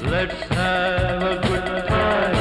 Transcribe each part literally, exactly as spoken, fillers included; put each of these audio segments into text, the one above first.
Let's have a good time.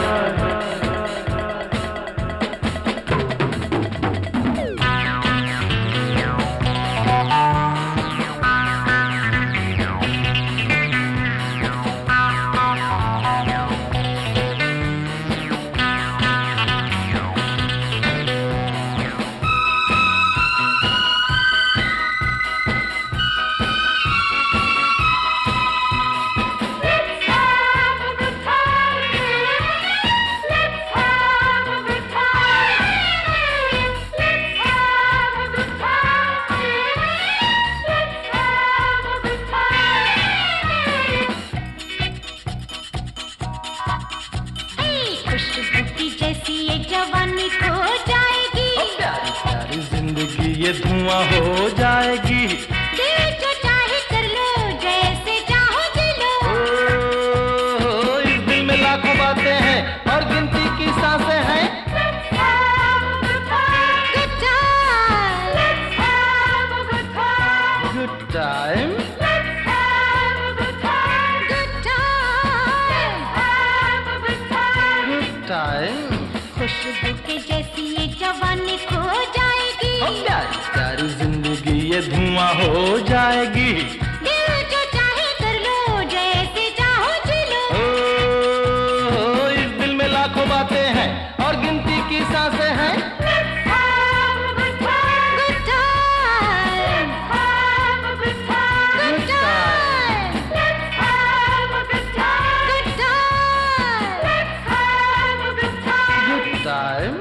खुशबू की जैसी ये जवानी खो जाएगी, प्यारी प्यारी जिंदगी ये धुआं हो जाएगी। दिल जो चाहे कर लो, जैसे चाहो जी लो। ओ, ओ, इस दिल में लाखों बातें हैं और गिनती की सांसें हैं। Let's have a good time. Good time. Let's have a good time. Good time. Let's have a good time. Good time. Have a good time. Good time. खुशबू के जैसी ये जवानी खो जाएगी, ओ प्यारी प्यारी जिंदगी ये धुआं हो जाएगी। दिल जो चाहे कर लो, जैसे चाहो जी लो। ओ, ओ, इस दिल में लाखों बातें हैं और गिनती की सांसें हैं। Let's have a good time. Good time. Have a good time. Good time. Let's have a good time. Good time. Let's have a good time. Good time.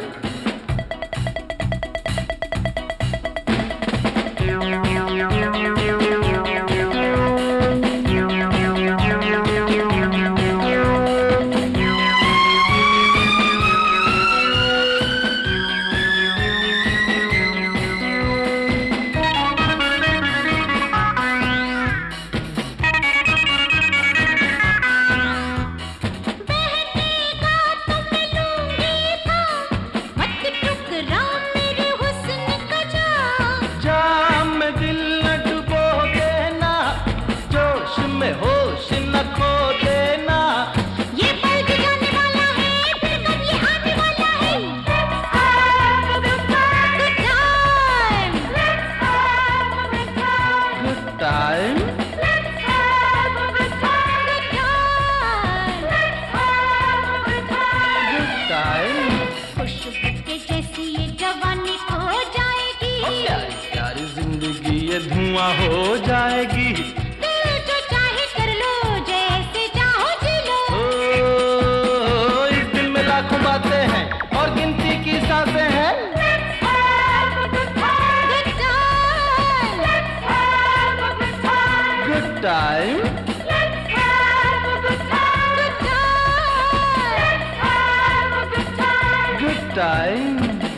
होश न खो देना, ये पल जो जाने वाला है, फिर कब ये आने वाला है। Let's have a good time. Good time. Let's have a good time. good time. Let's have a good time. Good time. Let's have a good time. good time. खुशबू के जैसी ये जवानी खो जाएगी, ओ प्यारी प्यारी जिंदगी ये धुआं हो जाएगी। दिल जो चाहे कर लो, जैसे चाहो जी लो। ओ, इस दिल में लाखों बातें हैं और गिनती की सांसें हैं। Let's have a good time. Good time. Let's have a good time. good time. Let's have a good time. Good time. Let's have a good time. good time.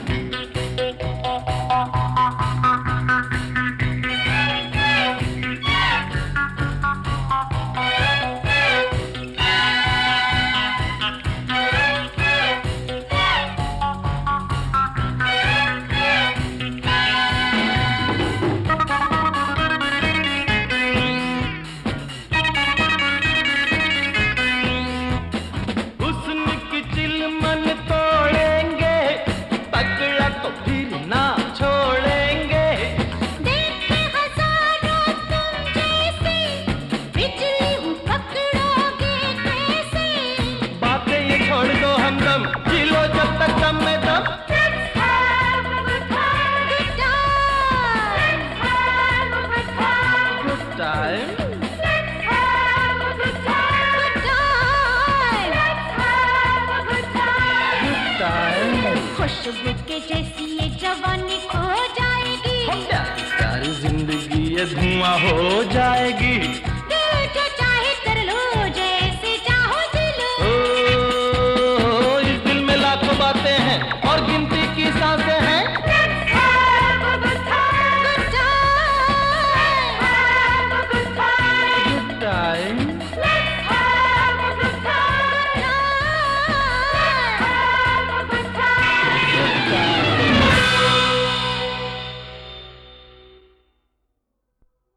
हुस्न की चिलमन तोड़ेंगे, पकड़ा तो फिर ना छोड़ेंगे। देख के हजारों तुम जैसे, बिजली हूँ पकड़ोगे कैसे। बातें ये छोड़ दो हमदम, जी लो जब तक दम में दम। Let's have a good time. Good time. Let's have a good time. good time. Let's have a good time. Good time. Let's have a good time. good time. खुशबू के जैसी ये जवानी खो जाएगी, प्यारी प्यारी जिंदगी ये धुआं हो जाएगी।